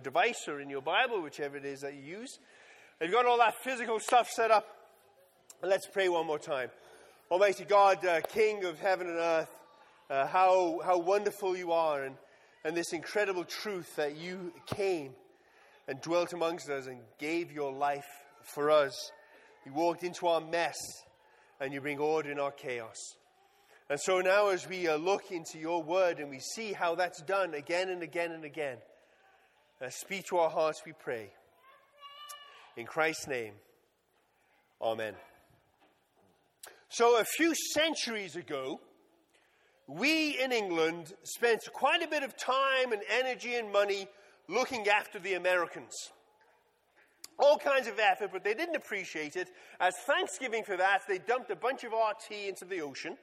device or in your Bible, whichever it is that you use. You've got all that physical stuff set up. Let's pray one more time. Almighty God, King of heaven and earth, how wonderful you are, and this incredible truth that you came and dwelt amongst us and gave your life for us. You walked into our mess and you bring order in our chaos. And so now as we look into your word and we see how that's done again and again and again, speak to our hearts, we pray. In Christ's name, amen. So a few centuries ago, we in England spent quite a bit of time and energy and money looking after the Americans. All kinds of effort, but they didn't appreciate it. As Thanksgiving for that, they dumped a bunch of our tea into the ocean.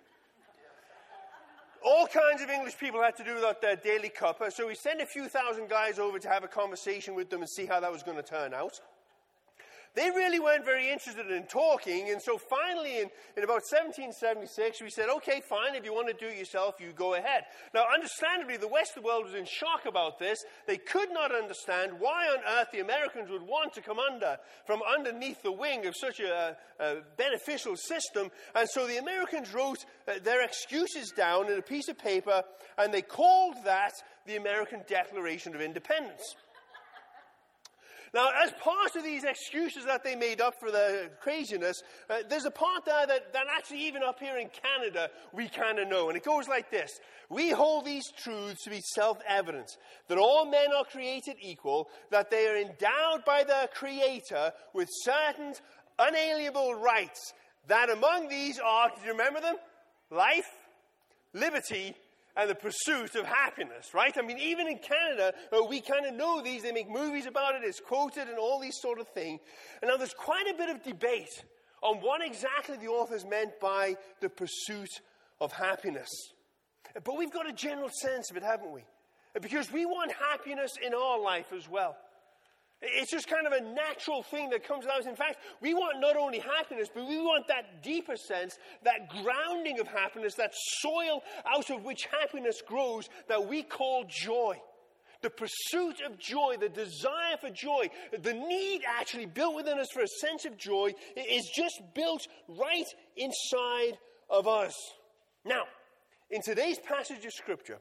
All kinds of English people had to do without their daily cuppa, so we sent a few thousand guys over to have a conversation with them and see how that was going to turn out. They really weren't very interested in talking, and so finally in about 1776, we said, okay, fine, if you want to do it yourself, you go ahead. Now, understandably, the West of the world was in shock about this. They could not understand why on earth the Americans would want to come from underneath the wing of such a beneficial system, and so the Americans wrote their excuses down in a piece of paper, and they called that the American Declaration of Independence. Now, as part of these excuses that they made up for the craziness, there's a part there that actually even up here in Canada, we kind of know. And it goes like this. We hold these truths to be self-evident, that all men are created equal, that they are endowed by their Creator with certain unalienable rights, that among these are, do you remember them? Life, liberty, and the pursuit of happiness, right? I mean, even in Canada, we kind of know these. They make movies about it. It's quoted and all these sort of things. And now there's quite a bit of debate on what exactly the authors meant by the pursuit of happiness. But we've got a general sense of it, haven't we? Because we want happiness in our life as well. It's just kind of a natural thing that comes out. In fact, we want not only happiness, but we want that deeper sense, that grounding of happiness, that soil out of which happiness grows that we call joy. The pursuit of joy, the desire for joy, the need actually built within us for a sense of joy is just built right inside of us. Now, in today's passage of Scripture,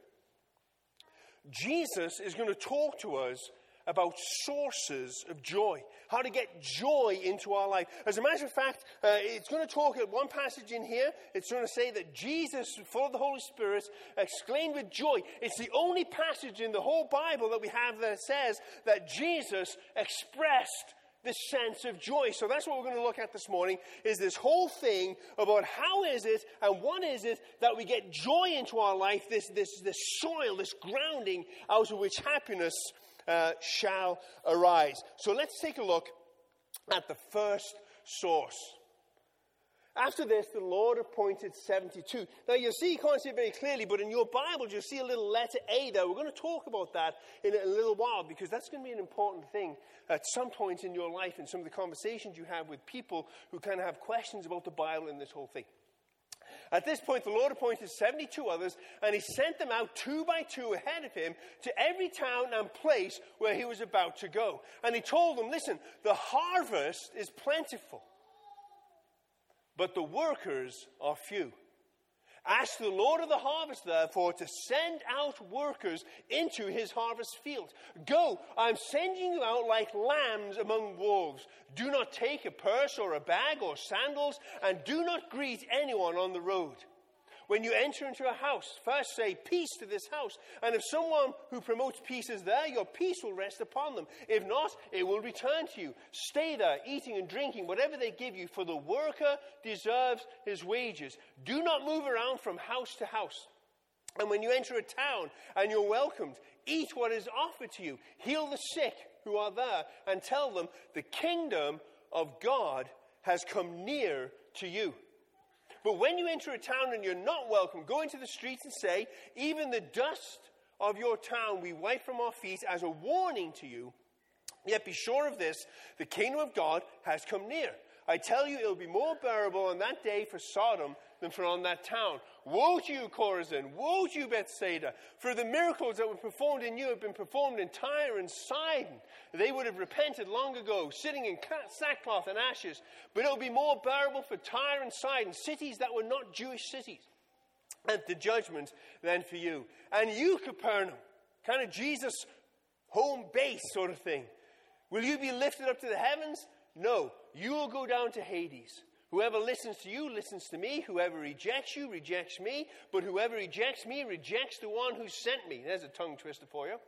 Jesus is going to talk to us about sources of joy, how to get joy into our life. As a matter of fact, it's going to talk at one passage in here. It's going to say that Jesus, full of the Holy Spirit, exclaimed with joy. It's the only passage in the whole Bible that we have that says that Jesus expressed this sense of joy. So that's what we're going to look at this morning, is this whole thing about how is it and what is it that we get joy into our life, this soil, this grounding out of which happiness shall arise. So let's take a look at the first source. After this, the Lord appointed 72. Now, you'll see, you can't see it very clearly, but in your Bible, you'll see a little letter A there. We're going to talk about that in a little while, because that's going to be an important thing at some point in your life, in some of the conversations you have with people who kind of have questions about the Bible and this whole thing. At this point, the Lord appointed 72 others, and he sent them out 2 by 2 ahead of him to every town and place where he was about to go. And he told them, listen, the harvest is plentiful, but the workers are few. Ask the Lord of the harvest, therefore, to send out workers into his harvest field. Go, I'm sending you out like lambs among wolves. Do not take a purse or a bag or sandals, and do not greet anyone on the road. When you enter into a house, first say, peace to this house. And if someone who promotes peace is there, your peace will rest upon them. If not, it will return to you. Stay there, eating and drinking, whatever they give you, for the worker deserves his wages. Do not move around from house to house. And when you enter a town and you're welcomed, eat what is offered to you. Heal the sick who are there, and tell them the kingdom of God has come near to you. But when you enter a town and you're not welcome, go into the streets and say, even the dust of your town we wipe from our feet as a warning to you. Yet be sure of this, the kingdom of God has come near. I tell you, it will be more bearable on that day for Sodom than for on that town. Woe to you, Chorazin! Woe to you, Bethsaida! For the miracles that were performed in you have been performed in Tyre and Sidon. They would have repented long ago, sitting in sackcloth and ashes. But it will be more bearable for Tyre and Sidon, cities that were not Jewish cities, at the judgment than for you. And you, Capernaum, kind of Jesus' home base sort of thing. Will you be lifted up to the heavens? No, you will go down to Hades. Whoever listens to you listens to me. Whoever rejects you rejects me. But whoever rejects me rejects the one who sent me. There's a tongue twister for you.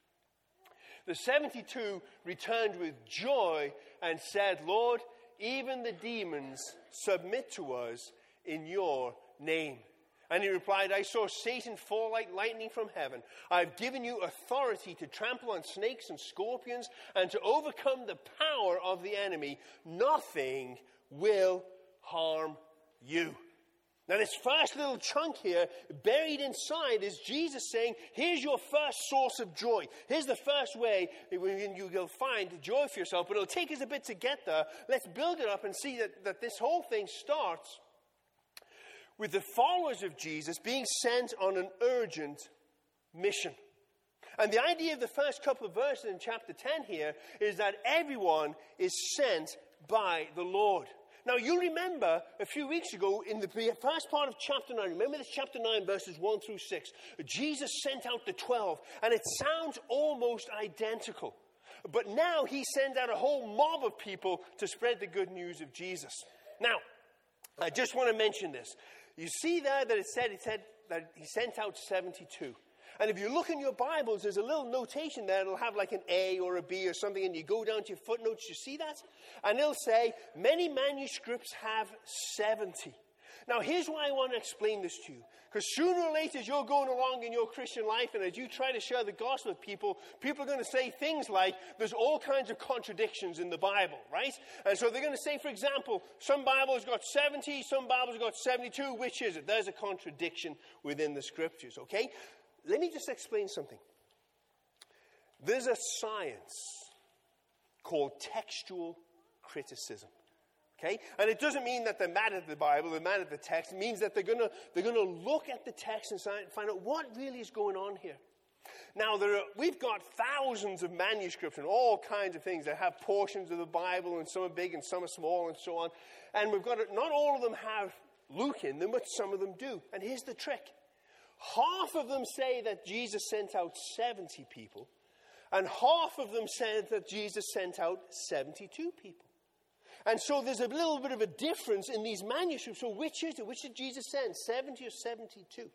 The 72 returned with joy and said, Lord, even the demons submit to us in your name. And he replied, I saw Satan fall like lightning from heaven. I've given you authority to trample on snakes and scorpions and to overcome the power of the enemy. Nothing will harm you. Now this first little chunk here, buried inside, is Jesus saying, here's your first source of joy. Here's the first way you'll find joy for yourself. But it'll take us a bit to get there. Let's build it up and see that this whole thing starts with the followers of Jesus being sent on an urgent mission. And the idea of the first couple of verses in chapter 10 here is that everyone is sent by the Lord. Now, you remember a few weeks ago in the first part of chapter 9, remember this chapter 9, verses 1 through 6, Jesus sent out the 12, and it sounds almost identical. But now he sends out a whole mob of people to spread the good news of Jesus. Now, I just want to mention this. You see there that it said that he sent out 72. And if you look in your Bibles, there's a little notation there. It'll have like an A or a B or something, and you go down to your footnotes, you see that? And it'll say, many manuscripts have 70. Now, here's why I want to explain this to you. Because sooner or later, as you're going along in your Christian life, and as you try to share the gospel with people, people are going to say things like, there's all kinds of contradictions in the Bible, right? And so they're going to say, for example, some Bibles got 70, some Bibles got 72. Which is it? There's a contradiction within the scriptures, okay? Let me just explain something. There's a science called textual criticism. Okay? And it doesn't mean that they're mad at the Bible, they're mad at the text. It means that they're going to look at the text and find out what really is going on here. Now, we've got thousands of manuscripts and all kinds of things that have portions of the Bible, and some are big and some are small and so on. And not all of them have Luke in them, but some of them do. And here's the trick. Half of them say that Jesus sent out 70 people, and half of them said that Jesus sent out 72 people. And so there's a little bit of a difference in these manuscripts. So which is it? Which did Jesus send, 70 or 72?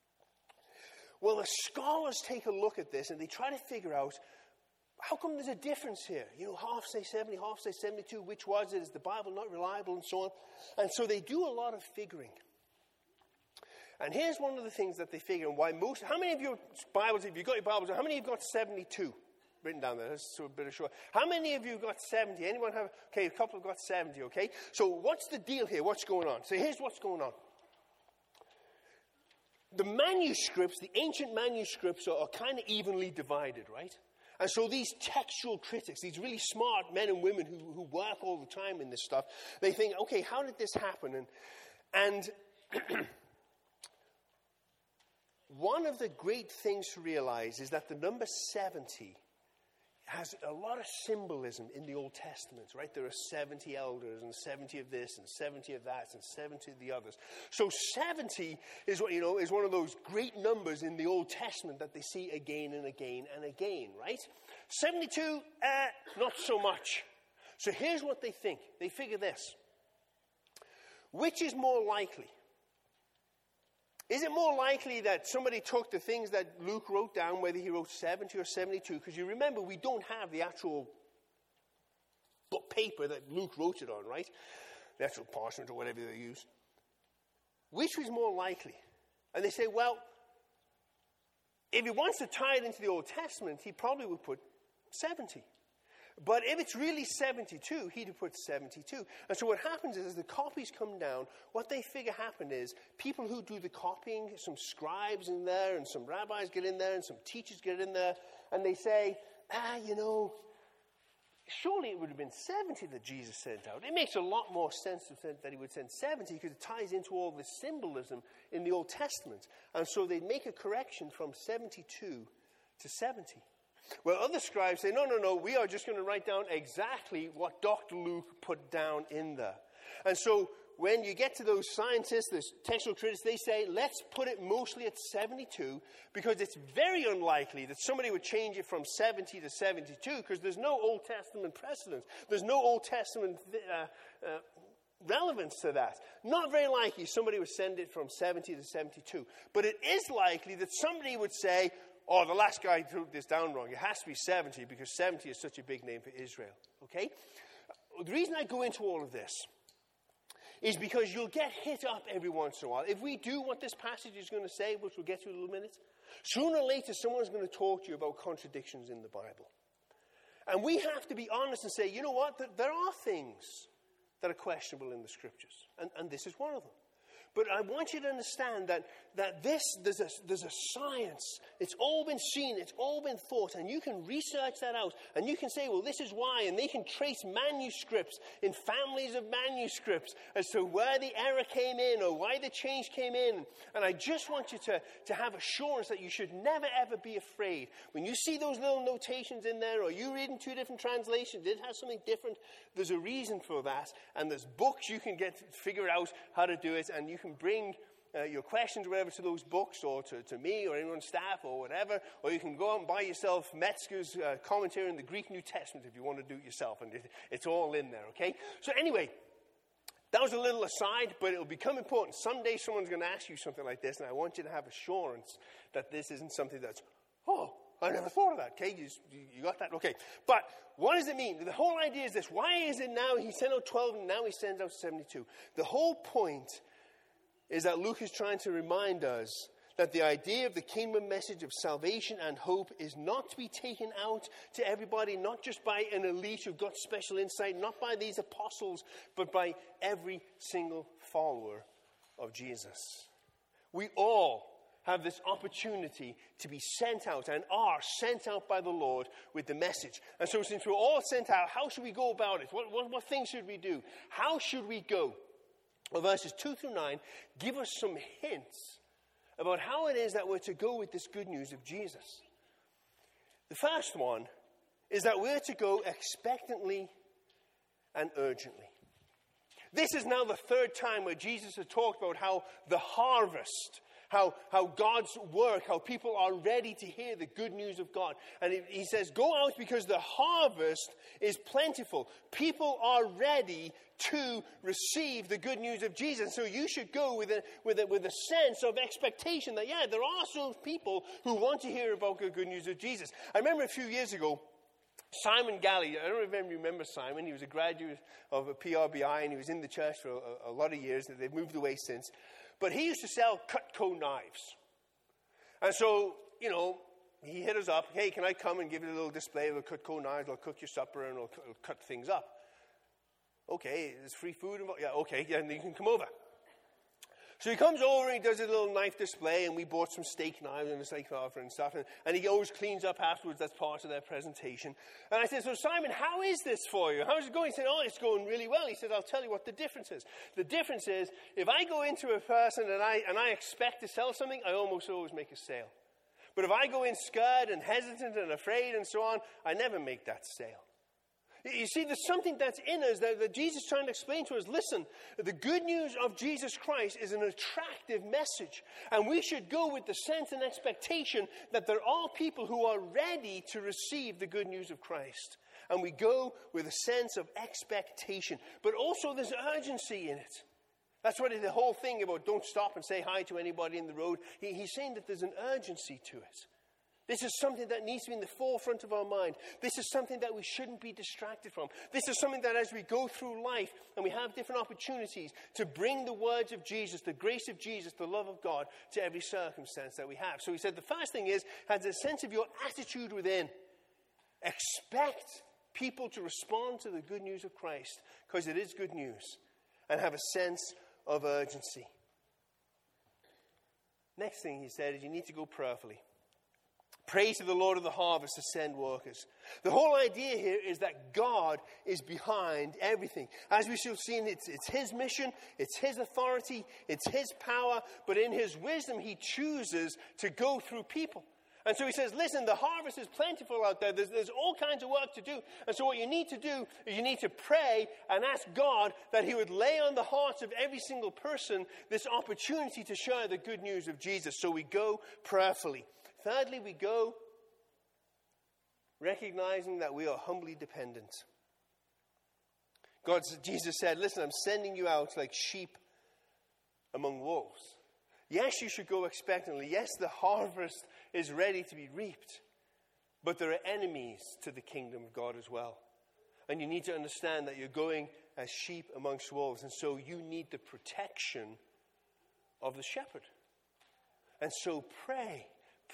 Well, the scholars take a look at this and they try to figure out, how come there's a difference here? You know, half say 70, half say 72. Which was it? Is the Bible not reliable and so on? And so they do a lot of figuring. And here's one of the things that they figure, and why how many of your Bibles, if you've got your Bibles, how many of you have got 72? Written down there, that's a bit of short. How many of you got 70? Anyone have? Okay, a couple have got 70, okay? So what's the deal here? What's going on? So here's what's going on. The manuscripts, the ancient manuscripts are kind of evenly divided, right? And so these textual critics, these really smart men and women who work all the time in this stuff, they think, okay, how did this happen? And one of the great things to realize is that the number 70 has a lot of symbolism in the Old Testament, right? There are 70 elders and 70 of this and 70 of that and 70 of the others. So 70 is one of those great numbers in the Old Testament that they see again and again and again, right? 72, not so much. So here's what they think. They figure this. Which is more likely? Is it more likely that somebody took the things that Luke wrote down, whether he wrote 70 or 72? Because you remember, we don't have the actual book paper that Luke wrote it on, right? The actual parchment or whatever they use. Which was more likely? And they say, well, if he wants to tie it into the Old Testament, he probably would put 70. But if it's really 72, he'd have put 72. And so what happens is, as the copies come down, what they figure happened is, people who do the copying, some scribes in there, and some rabbis get in there, and some teachers get in there, and they say, surely it would have been 70 that Jesus sent out. It makes a lot more sense that he would send 70 because it ties into all the symbolism in the Old Testament. And so they'd make a correction from 72 to 70. Well, other scribes say, no, we are just going to write down exactly what Dr. Luke put down in there. And so when you get to those scientists, those textual critics, they say, let's put it mostly at 72 because it's very unlikely that somebody would change it from 70 to 72 because there's no Old Testament precedent. There's no Old Testament relevance to that. Not very likely somebody would send it from 70 to 72. But it is likely that somebody would say, oh, the last guy wrote this down wrong. It has to be 70 because 70 is such a big name for Israel. Okay? The reason I go into all of this is because you'll get hit up every once in a while. If we do what this passage is going to say, which we'll get to in a little minute, sooner or later someone's going to talk to you about contradictions in the Bible. And we have to be honest and say, you know what, there are things that are questionable in the Scriptures. And this is one of them. But I want you to understand that there's a science. It's all been seen. It's all been thought. And you can research that out. And you can say, well, this is why. And they can trace manuscripts in families of manuscripts as to where the error came in or why the change came in. And I just want you to have assurance that you should never, ever be afraid. When you see those little notations in there or you read in two different translations, it has something different. There's a reason for that. And there's books you can get to figure out how to do it. And you can bring your questions or whatever to those books or to me or anyone on staff or whatever, or you can go out and buy yourself Metzger's commentary in the Greek New Testament if you want to do it yourself, and it's all in there, okay? So anyway, that was a little aside, but it'll become important. Someday someone's going to ask you something like this, and I want you to have assurance that this isn't something that's, oh, I never thought of that, okay? You got that? Okay. But what does it mean? The whole idea is this. Why is it now he sent out 12 and now he sends out 72? The whole point is that Luke is trying to remind us that the idea of the kingdom message of salvation and hope is not to be taken out to everybody, not just by an elite who've got special insight, not by these apostles, but by every single follower of Jesus. We all have this opportunity to be sent out and are sent out by the Lord with the message. And so since we're all sent out, how should we go about it? What things should we do? How should we go? Well, verses 2 through 9 give us some hints about how it is that we're to go with this good news of Jesus. The first one is that we're to go expectantly and urgently. This is now the third time where Jesus has talked about how the harvest, how God's work, how people are ready to hear the good news of God. And he says, go out because the harvest is plentiful. People are ready to receive the good news of Jesus. So you should go with a sense of expectation that, yeah, there are some people who want to hear about the good news of Jesus. I remember a few years ago, Simon Galley, I don't know if you remember Simon. He was a graduate of a PRBI and he was in the church for a lot of years. They've moved away since. But he used to sell Cutco knives. And so, he hit us up. Hey, can I come and give you a little display of the Cutco knives? I'll cook your supper and I'll cut things up. Okay, there's free food involved. Yeah, okay, yeah, and you can come over. So he comes over and he does a little knife display, and we bought some steak knives and a steak carver and stuff. And he always cleans up afterwards. That's part of their presentation. And I said, so Simon, how is this for you? How's it going? He said, oh, it's going really well. He said, I'll tell you what the difference is. The difference is, if I go into a person and I expect to sell something, I almost always make a sale. But if I go in scared and hesitant and afraid and so on, I never make that sale. You see, there's something that's in us that Jesus is trying to explain to us. Listen, the good news of Jesus Christ is an attractive message. And we should go with the sense and expectation that there are people who are ready to receive the good news of Christ. And we go with a sense of expectation. But also there's urgency in it. That's what the whole thing about don't stop and say hi to anybody in the road. He's saying that there's an urgency to it. This is something that needs to be in the forefront of our mind. This is something that we shouldn't be distracted from. This is something that as we go through life and we have different opportunities to bring the words of Jesus, the grace of Jesus, the love of God to every circumstance that we have. So he said the first thing is, has a sense of your attitude within. Expect people to respond to the good news of Christ because it is good news, and have a sense of urgency. Next thing he said is you need to go prayerfully. Pray to the Lord of the harvest to send workers. The whole idea here is that God is behind everything. As we shall see, it's his mission, it's his authority, it's his power, but in his wisdom, he chooses to go through people. And so he says, listen, the harvest is plentiful out there. There's all kinds of work to do. And so what you need to do is you need to pray and ask God that he would lay on the hearts of every single person this opportunity to share the good news of Jesus. So we go prayerfully. Thirdly, we go recognizing that we are humbly dependent. Jesus said, listen, I'm sending you out like sheep among wolves. Yes, you should go expectantly. Yes, the harvest is ready to be reaped. But there are enemies to the kingdom of God as well. And you need to understand that you're going as sheep amongst wolves. And so you need the protection of the shepherd. And so pray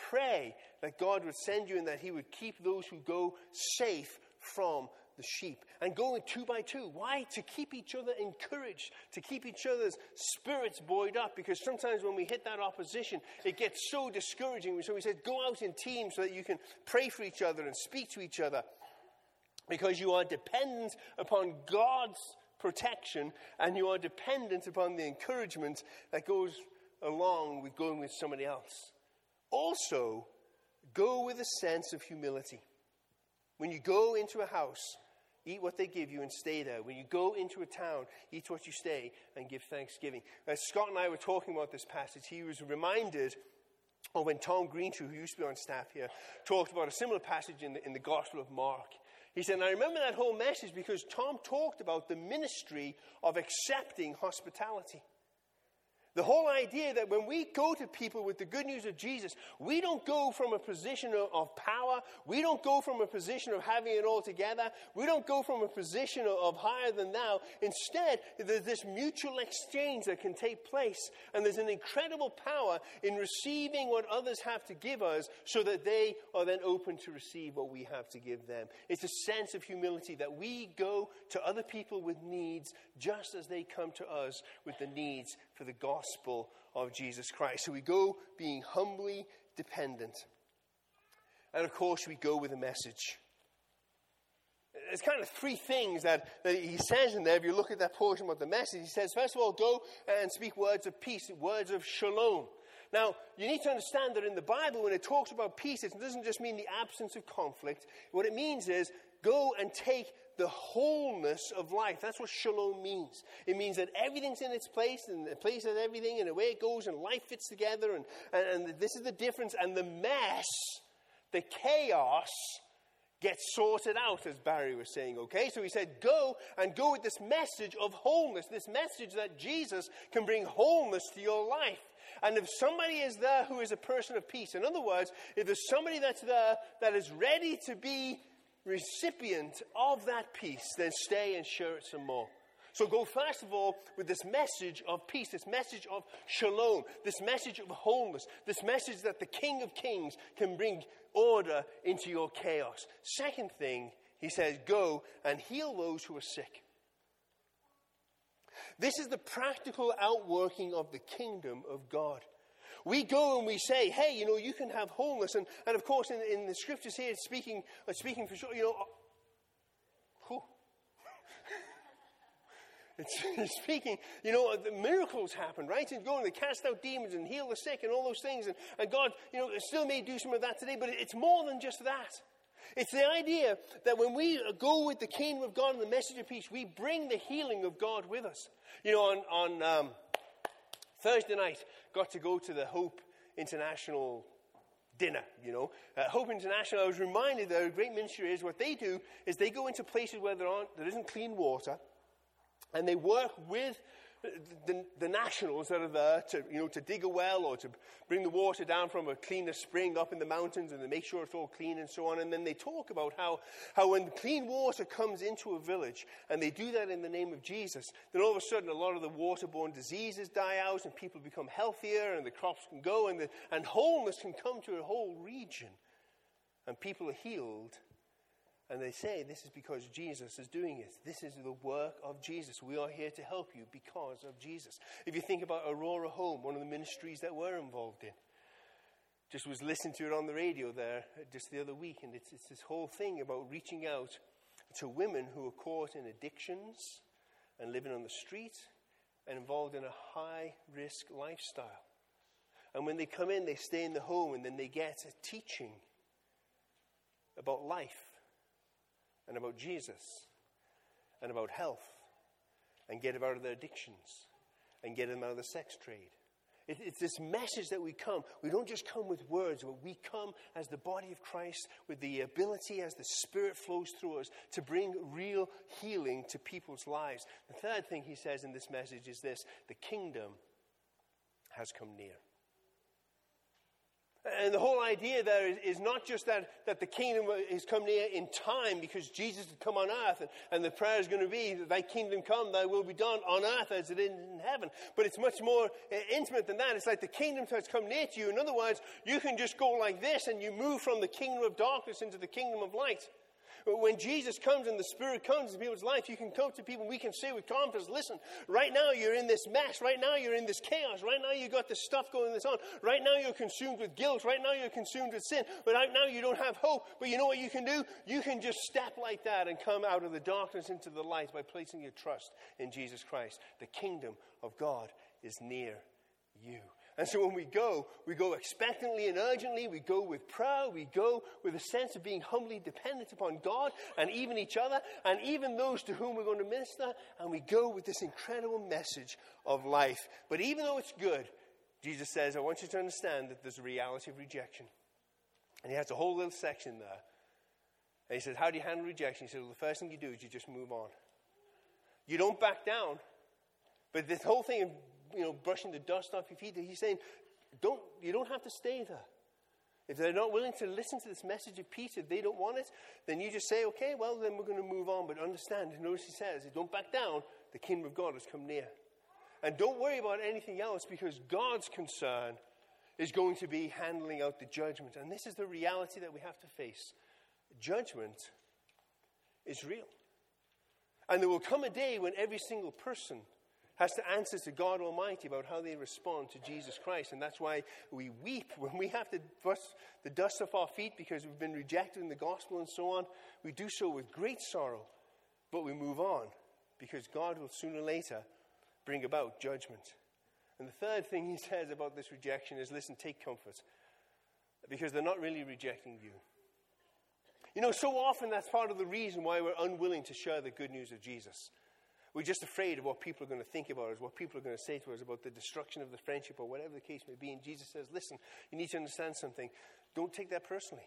that God would send you and that he would keep those who go safe from the sheep. And going 2 by 2. Why? To keep each other encouraged. To keep each other's spirits buoyed up. Because sometimes when we hit that opposition, it gets so discouraging. So he said, go out in teams so that you can pray for each other and speak to each other. Because you are dependent upon God's protection. And you are dependent upon the encouragement that goes along with going with somebody else. Also, go with a sense of humility. When you go into a house, eat what they give you and stay there. When you go into a town, eat what you stay and give thanksgiving. As Scott and I were talking about this passage, he was reminded of when Tom Greentree, who used to be on staff here, talked about a similar passage in the Gospel of Mark. He said, and I remember that whole message because Tom talked about the ministry of accepting hospitality. The whole idea that when we go to people with the good news of Jesus, we don't go from a position of power. We don't go from a position of having it all together. We don't go from a position of higher than thou. Instead, there's this mutual exchange that can take place. And there's an incredible power in receiving what others have to give us so that they are then open to receive what we have to give them. It's a sense of humility that we go to other people with needs just as they come to us with the needs for the gospel of Jesus Christ. So we go being humbly dependent. And of course we go with a message. There's kind of 3 things that he says in there. If you look at that portion about the message, he says, first of all, go and speak words of peace, words of shalom. Now, you need to understand that in the Bible, when it talks about peace, it doesn't just mean the absence of conflict. What it means is go and take the wholeness of life. That's what shalom means. It means that everything's in its place, and the place has everything, and the way it goes, and life fits together, and this is the difference. And the mess, the chaos, gets sorted out, as Barry was saying, okay? So he said, go with this message of wholeness, this message that Jesus can bring wholeness to your life. And if somebody is there who is a person of peace, in other words, if there's somebody that's there that is ready to be recipient of that peace, then stay and share it some more. So go first of all with this message of peace, this message of shalom, this message of wholeness, this message that the King of Kings can bring order into your chaos. Second thing, he says, go and heal those who are sick. This is the practical outworking of the kingdom of God. We go and we say, hey, you can have wholeness. And of course, in the scriptures here, it's speaking for sure, it's speaking, the miracles happen, right? And go and they cast out demons and heal the sick and all those things. And God, still may do some of that today, but it's more than just that. It's the idea that when we go with the kingdom of God and the message of peace, we bring the healing of God with us. On Thursday night, got to go to the Hope International dinner, Hope International, I was reminded that a great ministry is what they do is they go into places where there isn't clean water, and they work with the nationals that are there to dig a well or to bring the water down from a cleaner spring up in the mountains, and they make sure it's all clean and so on. And then they talk about how when clean water comes into a village, and they do that in the name of Jesus, then all of a sudden a lot of the waterborne diseases die out and people become healthier and the crops can go and wholeness can come to a whole region and people are healed. And they say this is because Jesus is doing it. This is the work of Jesus. We are here to help you because of Jesus. If you think about Aurora Home, one of the ministries that we're involved in, Just was listening to it on the radio there just the other week, and it's this whole thing about reaching out to women who are caught in addictions and living on the street and involved in a high-risk lifestyle. And when they come in, they stay in the home, and then they get a teaching about life and about Jesus and about health, and get them out of their addictions and get them out of the sex trade. It's this message that we come. We don't just come with words, but we come as the body of Christ with the ability, as the Spirit flows through us, to bring real healing to people's lives. The third thing he says in this message is this: the kingdom has come near. And the whole idea there is not just that the kingdom has come near in time because Jesus had come on earth, and the prayer is going to be, thy kingdom come, thy will be done on earth as it is in heaven. But it's much more intimate than that. It's like the kingdom has come near to you. In other words, you can just go like this and you move from the kingdom of darkness into the kingdom of light. But when Jesus comes and the Spirit comes into people's life, you can come to people, we can say with confidence, listen, right now you're in this mess, right now you're in this chaos, right now you've got this stuff going on, right now you're consumed with guilt, right now you're consumed with sin, but right now you don't have hope. But you know what you can do? You can just step like that and come out of the darkness into the light by placing your trust in Jesus Christ. The kingdom of God is near you. And so when we go expectantly and urgently. We go with prayer. We go with a sense of being humbly dependent upon God and even each other and even those to whom we're going to minister. And we go with this incredible message of life. But even though it's good, Jesus says, I want you to understand that there's a reality of rejection. And he has a whole little section there. And he says, how do you handle rejection? He says, well, the first thing you do is you just move on. You don't back down. But this whole thing of brushing the dust off your feet, he's saying, you don't have to stay there. If they're not willing to listen to this message of peace, if they don't want it, then you just say, okay, well, then we're going to move on. But understand, notice he says, don't back down, the kingdom of God has come near. And don't worry about anything else, because God's concern is going to be handling out the judgment. And this is the reality that we have to face. Judgment is real. And there will come a day when every single person has to answer to God Almighty about how they respond to Jesus Christ. And that's why we weep when we have to brush the dust off our feet because we've been rejected in the gospel and so on. We do so with great sorrow, but we move on because God will sooner or later bring about judgment. And the third thing he says about this rejection is, listen, take comfort, because they're not really rejecting you. So often that's part of the reason why we're unwilling to share the good news of Jesus. We're just afraid of what people are going to think about us, what people are going to say to us about the destruction of the friendship or whatever the case may be. And Jesus says, listen, you need to understand something. Don't take that personally.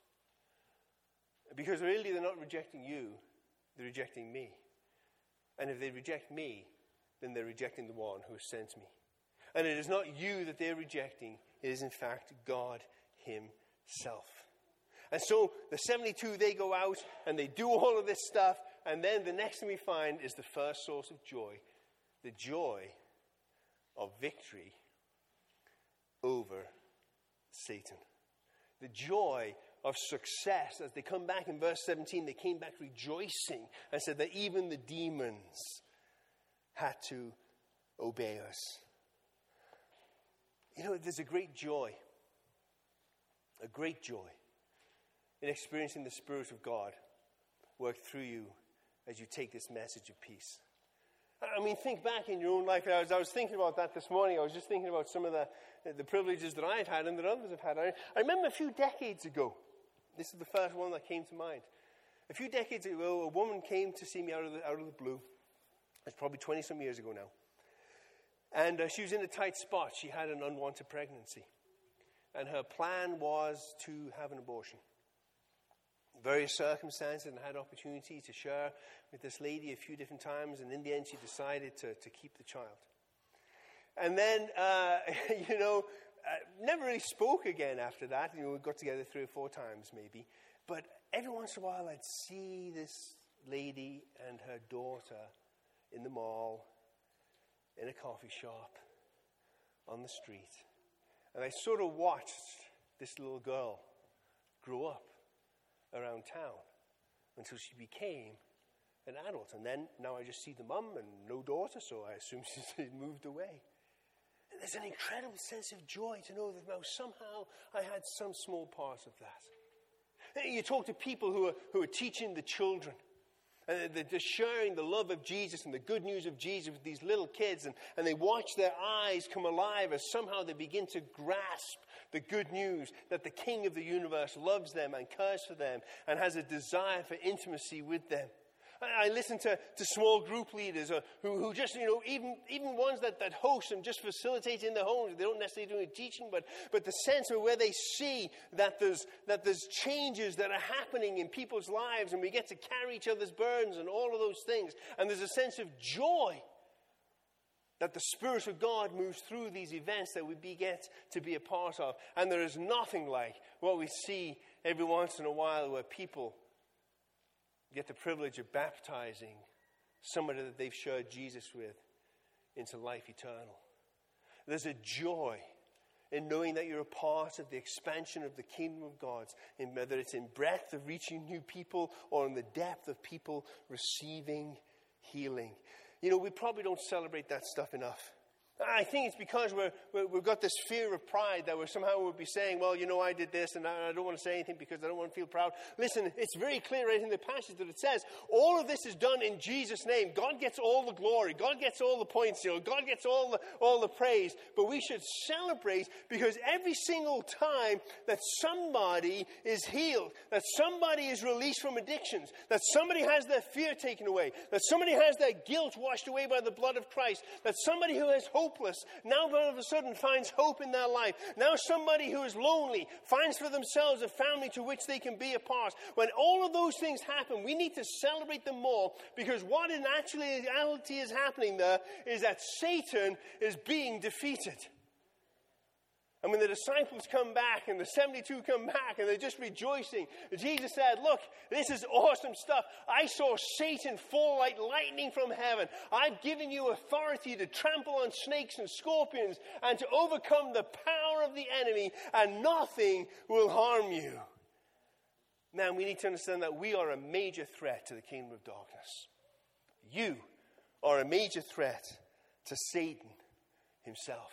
Because really they're not rejecting you, they're rejecting me. And if they reject me, then they're rejecting the one who sent me. And it is not you that they're rejecting, it is in fact God himself. And so the 72, they go out and they do all of this stuff. And then the next thing we find is the first source of joy. The joy of victory over Satan. The joy of success. As they come back in verse 17, they came back rejoicing and said that even the demons had to obey us. There's a great joy in experiencing the Spirit of God work through you as you take this message of peace. I mean, think back in your own life. As I was thinking about that this morning, I was just thinking about some of the privileges that I've had and that others have had. I remember a few decades ago, this is the first one that came to mind. A few decades ago, a woman came to see me out of the blue. It's probably 20-some years ago now. And she was in a tight spot. She had an unwanted pregnancy. And her plan was to have an abortion. Various circumstances, and had opportunity to share with this lady a few different times, and in the end she decided to keep the child. And then, never really spoke again after that. We got together 3 or 4 times maybe. But every once in a while I'd see this lady and her daughter in the mall, in a coffee shop, on the street. And I sort of watched this little girl grow up around town until she became an adult. And then now I just see the mum and no daughter, so I assume she's moved away. there's an incredible sense of joy to know that now somehow I had some small part of that. You talk to people who are teaching the children. And they're sharing the love of Jesus and the good news of Jesus with these little kids. And they watch their eyes come alive as somehow they begin to grasp the good news that the King of the universe loves them and cares for them and has a desire for intimacy with them. I listen to small group leaders who just, even ones that host and just facilitate in their homes. They don't necessarily do any teaching, but the sense of where they see that there's changes that are happening in people's lives, and we get to carry each other's burdens and all of those things. And there's a sense of joy that the Spirit of God moves through these events that we get to be a part of. And there is nothing like what we see every once in a while where people get the privilege of baptizing somebody that they've shared Jesus with into life eternal. There's a joy in knowing that you're a part of the expansion of the kingdom of God, whether it's in breadth of reaching new people or in the depth of people receiving healing. We probably don't celebrate that stuff enough. I think it's because we've got this fear of pride that we'll be saying, well, I did this and I don't want to say anything because I don't want to feel proud. Listen, it's very clear right in the passage that it says, all of this is done in Jesus' name. God gets all the glory. God gets all the points. God gets all the praise. But we should celebrate because every single time that somebody is healed, that somebody is released from addictions, that somebody has their fear taken away, that somebody has their guilt washed away by the blood of Christ, that somebody who has hopeless now all of a sudden finds hope in their life. Now somebody who is lonely finds for themselves a family to which they can be a part. When all of those things happen, we need to celebrate them more, because what in actuality is happening there is that Satan is being defeated. And when the disciples come back and the 72 come back and they're just rejoicing, Jesus said, look, this is awesome stuff. I saw Satan fall like lightning from heaven. I've given you authority to trample on snakes and scorpions and to overcome the power of the enemy, and nothing will harm you. Now, we need to understand that we are a major threat to the kingdom of darkness. You are a major threat to Satan himself.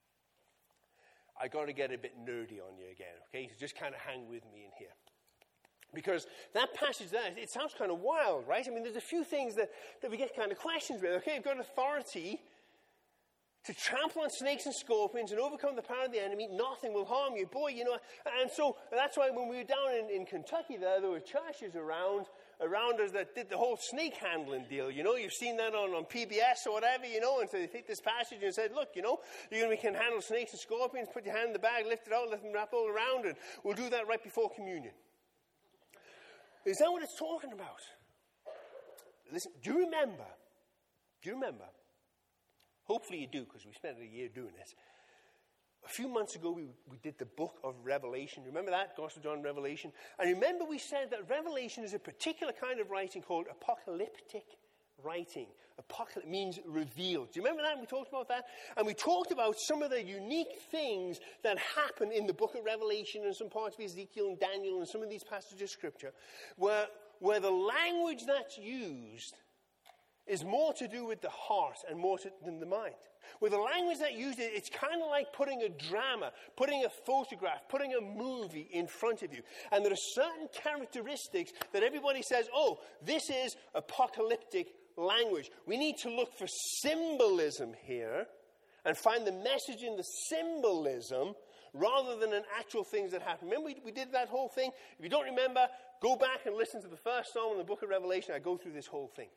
I got to get a bit nerdy on you again, okay? So just kind of hang with me in here. Because that passage there, it sounds kind of wild, right? I mean, there's a few things that we get kind of questions with. Okay, you've got authority to trample on snakes and scorpions and overcome the power of the enemy. Nothing will harm you. Boy, and so that's why when we were down in Kentucky there were churches around us that did the whole snake handling deal. You've seen that on PBS or whatever, and so they take this passage and said, look, we can handle snakes and scorpions, put your hand in the bag, lift it out, let them wrap all around, and we'll do that right before communion. Is that what it's talking about? Listen, do you remember? Hopefully you do, because we spent a year doing it. A few months ago, we did the book of Revelation. Remember that? Gospel of John, Revelation. And remember we said that Revelation is a particular kind of writing called apocalyptic writing. Apocalypse means revealed. Do you remember that? We talked about that. And we talked about some of the unique things that happen in the book of Revelation and some parts of Ezekiel and Daniel and some of these passages of Scripture, where the language that's used is more to do with the heart and more than the mind. With the language that used, it's kind of like putting a drama, putting a photograph, putting a movie in front of you. And there are certain characteristics that everybody says, oh, this is apocalyptic language. We need to look for symbolism here and find the message in the symbolism rather than in actual things that happen. Remember we did that whole thing? If you don't remember, go back and listen to the first psalm in the book of Revelation. I go through this whole thing.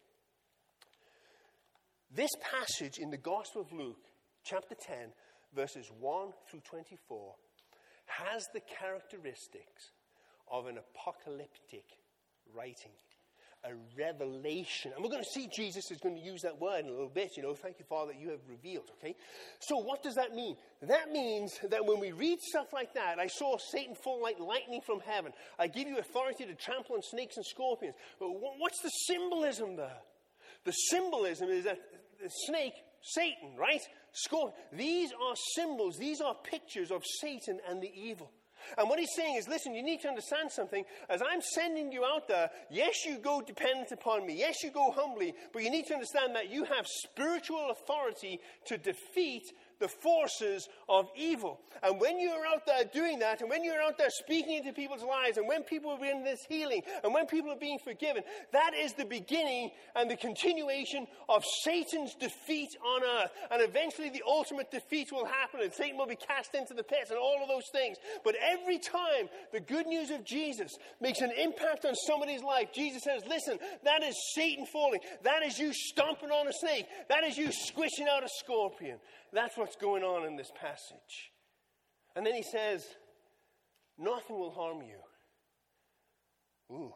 This passage in the Gospel of Luke, chapter 10, verses 1 through 24, has the characteristics of an apocalyptic writing, a revelation. And we're going to see Jesus is going to use that word in a little bit. Thank you, Father, that you have revealed, okay? So what does that mean? That means that when we read stuff like that, I saw Satan fall like lightning from heaven. I give you authority to trample on snakes and scorpions. But what's the symbolism there? The symbolism is that the snake, Satan, right? These are symbols. These are pictures of Satan and the evil. And what he's saying is, listen, you need to understand something. As I'm sending you out there, yes, you go dependent upon me. Yes, you go humbly. But you need to understand that you have spiritual authority to defeat the forces of evil. And when you're out there doing that, and when you're out there speaking into people's lives, and when people are in this healing, and when people are being forgiven, that is the beginning and the continuation of Satan's defeat on earth. And eventually the ultimate defeat will happen, and Satan will be cast into the pits and all of those things. But every time the good news of Jesus makes an impact on somebody's life, Jesus says, listen, that is Satan falling. That is you stomping on a snake. That is you squishing out a scorpion. That's what's going on in this passage. And then he says, nothing will harm you. Ooh.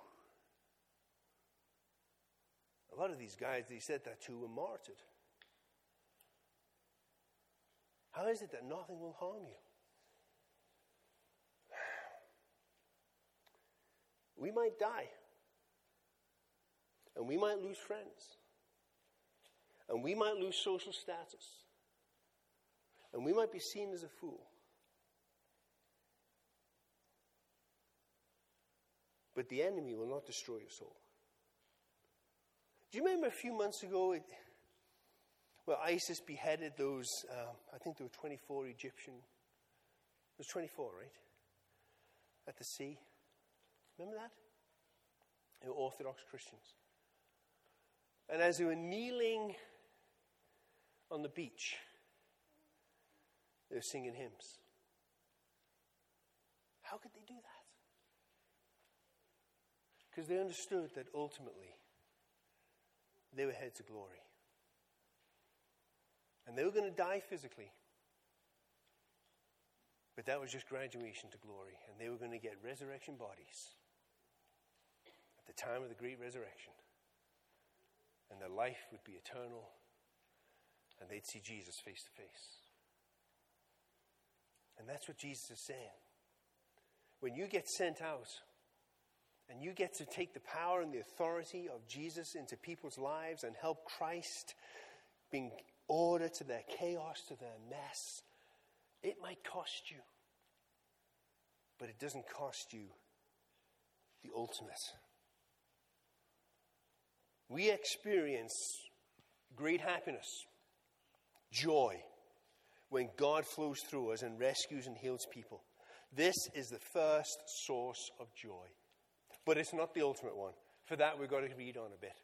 A lot of these guys that he said that to were martyred. How is it that nothing will harm you? We might die. And we might lose friends. And we might lose social status. And we might be seen as a fool. But the enemy will not destroy your soul. Do you remember a few months ago where ISIS beheaded those, I think there were 24 Egyptian, it was 24, right? At the sea. Remember that? They were Orthodox Christians. And as they were kneeling on the beach, they were singing hymns. How could they do that? Because they understood that ultimately they were headed to glory. And they were going to die physically. But that was just graduation to glory. And they were going to get resurrection bodies at the time of the great resurrection. And their life would be eternal. And they'd see Jesus face to face. And that's what Jesus is saying. When you get sent out, and you get to take the power and the authority of Jesus into people's lives and help Christ bring order to their chaos, to their mess, it might cost you. But it doesn't cost you the ultimate. We experience great happiness, joy, when God flows through us and rescues and heals people. This is the first source of joy. But it's not the ultimate one. For that, we've got to read on a bit.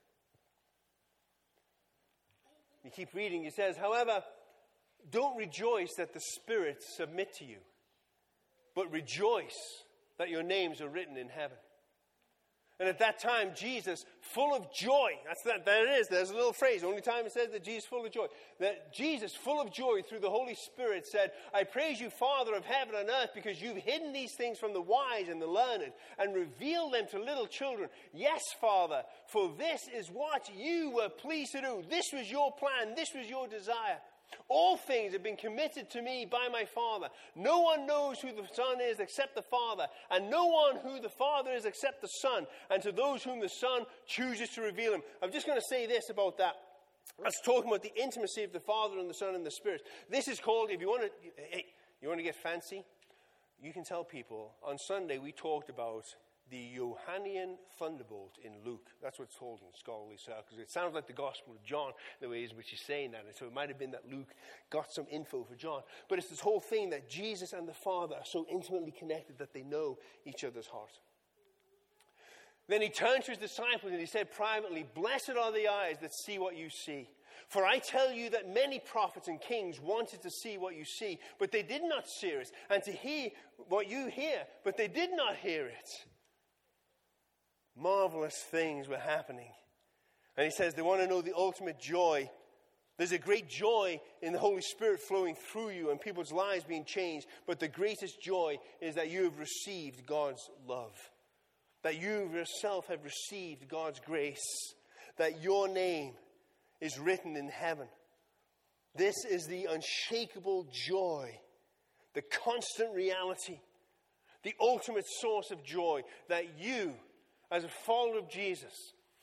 You keep reading. It says, however, don't rejoice that the spirits submit to you, but rejoice that your names are written in heaven. And at that time, Jesus, full of joy, there it is, there's a little phrase, the only time it says that Jesus full of joy, that Jesus, full of joy through the Holy Spirit, said, I praise you, Father of heaven and earth, because you've hidden these things from the wise and the learned, and revealed them to little children. Yes, Father, for this is what you were pleased to do. This was your plan, this was your desire. All things have been committed to me by my Father. No one knows who the Son is except the Father, and no one who the Father is except the Son, and to those whom the Son chooses to reveal him. I'm just going to say this about that. That's talking about the intimacy of the Father and the Son and the Spirit. This is called, if you want to get fancy, you can tell people, on Sunday we talked about the Johannine thunderbolt in Luke. That's what it's called in scholarly circles. It sounds like the Gospel of John, the way in which he's saying that. And so it might have been that Luke got some info for John. But it's this whole thing that Jesus and the Father are so intimately connected that they know each other's heart. Then he turned to his disciples and he said privately, blessed are the eyes that see what you see. For I tell you that many prophets and kings wanted to see what you see, but they did not see it, and to hear what you hear, but they did not hear it. Marvelous things were happening. And he says they want to know the ultimate joy. There's a great joy in the Holy Spirit flowing through you and people's lives being changed. But the greatest joy is that you have received God's love. That you yourself have received God's grace. That your name is written in heaven. This is the unshakable joy. The constant reality. The ultimate source of joy. That you, as a follower of Jesus,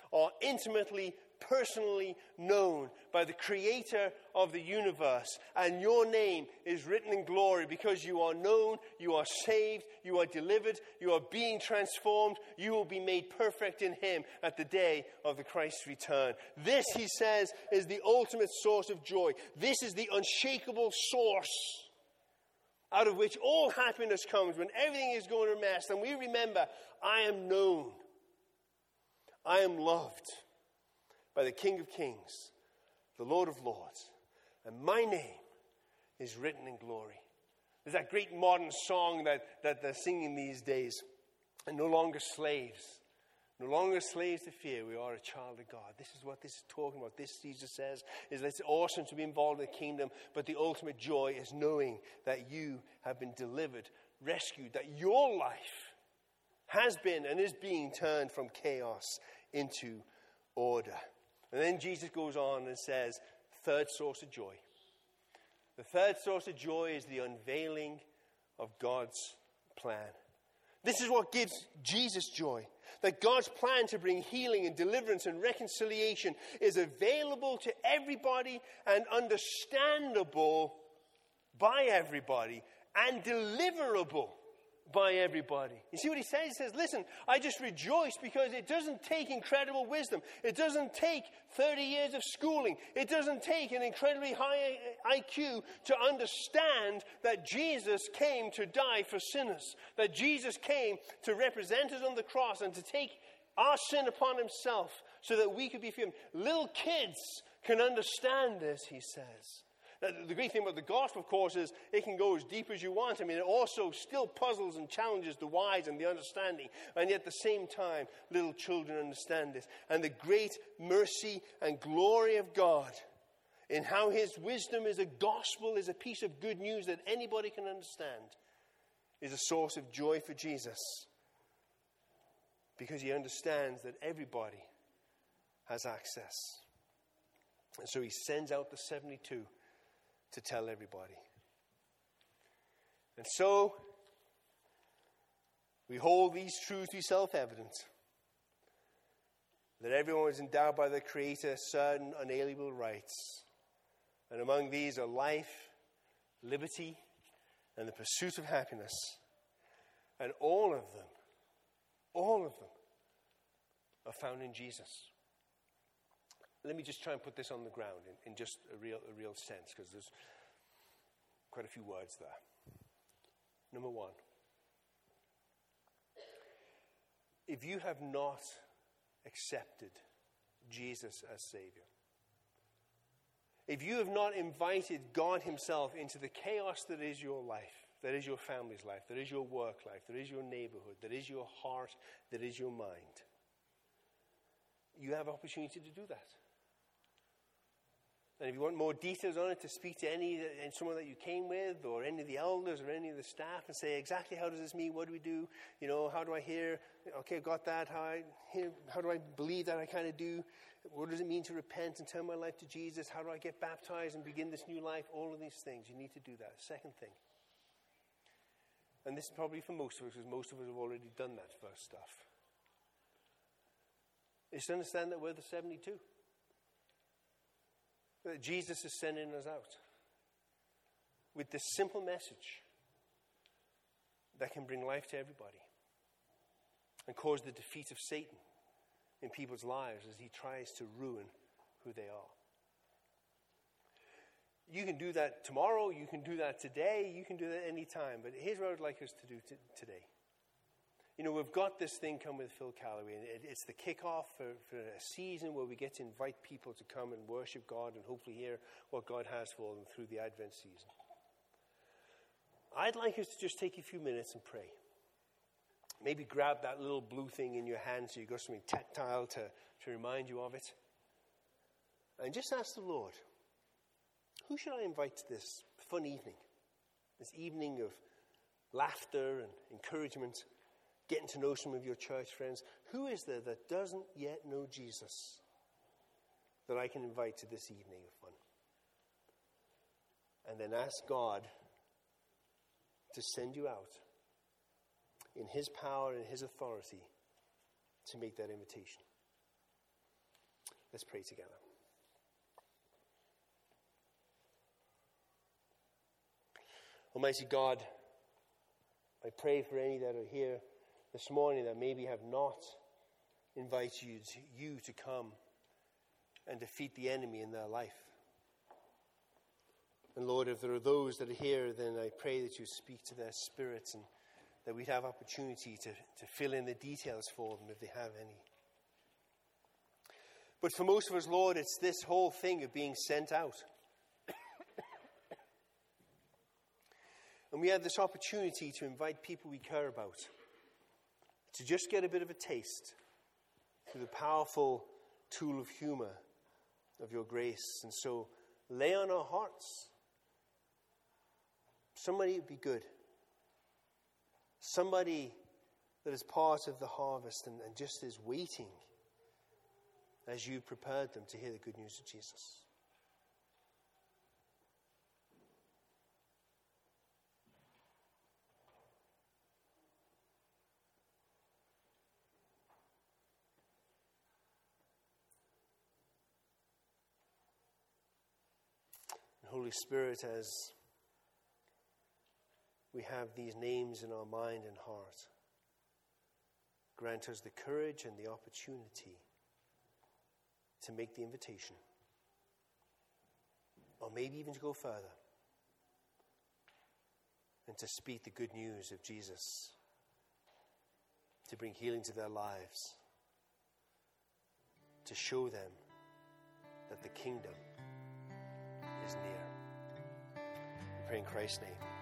are intimately, personally known by the creator of the universe. And your name is written in glory because you are known, you are saved, you are delivered, you are being transformed. You will be made perfect in him at the day of the Christ's return. This, he says, is the ultimate source of joy. This is the unshakable source out of which all happiness comes when everything is going to mess. And we remember, I am known. I am loved by the King of Kings, the Lord of Lords, and my name is written in glory. There's that great modern song that they're singing these days. And no longer slaves. No longer slaves to fear. We are a child of God. This is what this is talking about. This, Jesus says, is that it's awesome to be involved in the kingdom, but the ultimate joy is knowing that you have been delivered, rescued, that your life has been and is being turned from chaos into order. And then Jesus goes on and says, third source of joy. The third source of joy is the unveiling of God's plan. This is what gives Jesus joy. That God's plan to bring healing and deliverance and reconciliation is available to everybody and understandable by everybody and deliverable by everybody. You see what he says? He says, listen, I just rejoice because it doesn't take incredible wisdom. It doesn't take 30 years of schooling. It doesn't take an incredibly high IQ to understand that Jesus came to die for sinners. That Jesus came to represent us on the cross and to take our sin upon himself so that we could be forgiven. Little kids can understand this, he says. Now, the great thing about the gospel, of course, is it can go as deep as you want. I mean, it also still puzzles and challenges the wise and the understanding. And yet at the same time, little children understand this. And the great mercy and glory of God in how his wisdom is a gospel, is a piece of good news that anybody can understand, is a source of joy for Jesus. Because he understands that everybody has access. And so he sends out the 72 to tell everybody. And so, we hold these truths to be self-evident. That everyone is endowed by their Creator certain unalienable rights. And among these are life, liberty, and the pursuit of happiness. And all of them are found in Jesus. Let me just try and put this on the ground in just a real sense, because there's quite a few words there. Number one, if you have not accepted Jesus as Savior, if you have not invited God himself into the chaos that is your life, that is your family's life, that is your work life, that is your neighborhood, that is your heart, that is your mind, you have opportunity to do that. And if you want more details on it, to speak to someone that you came with, or any of the elders, or any of the staff, and say, exactly how does this mean? What do we do? You know, how do I hear? Okay, I got that. How do I believe that I kind of do? What does it mean to repent and turn my life to Jesus? How do I get baptized and begin this new life? All of these things. You need to do that. Second thing. And this is probably for most of us, because most of us have already done that first stuff. Is to understand that we're the 72. That Jesus is sending us out with this simple message that can bring life to everybody and cause the defeat of Satan in people's lives as he tries to ruin who they are. You can do that tomorrow, you can do that today, you can do that any time, but here's what I would like us to do today. You know, we've got this thing coming with Phil Callaway, and it's the kickoff for a season where we get to invite people to come and worship God and hopefully hear what God has for them through the Advent season. I'd like us to just take a few minutes and pray. Maybe grab that little blue thing in your hand so you've got something tactile to remind you of it. And just ask the Lord, who should I invite to this fun evening? This evening of laughter and encouragement, getting to know some of your church friends. Who is there that doesn't yet know Jesus that I can invite to this evening of fun? And then ask God to send you out in his power and his authority to make that invitation. Let's pray together. Almighty God, I pray for any that are here this morning that maybe have not invited you to come and defeat the enemy in their life. And Lord, if there are those that are here, then I pray that you speak to their spirits and that we'd have opportunity to fill in the details for them if they have any. But for most of us, Lord, it's this whole thing of being sent out. And we have this opportunity to invite people we care about to just get a bit of a taste through the powerful tool of humor of your grace. And so lay on our hearts. Somebody would be good. Somebody that is part of the harvest and just is waiting as you prepared them to hear the good news of Jesus. And Holy Spirit, as we have these names in our mind and heart, grant us the courage and the opportunity to make the invitation, or maybe even to go further and to speak the good news of Jesus, to bring healing to their lives, to show them that the kingdom is near. We pray in Christ's name.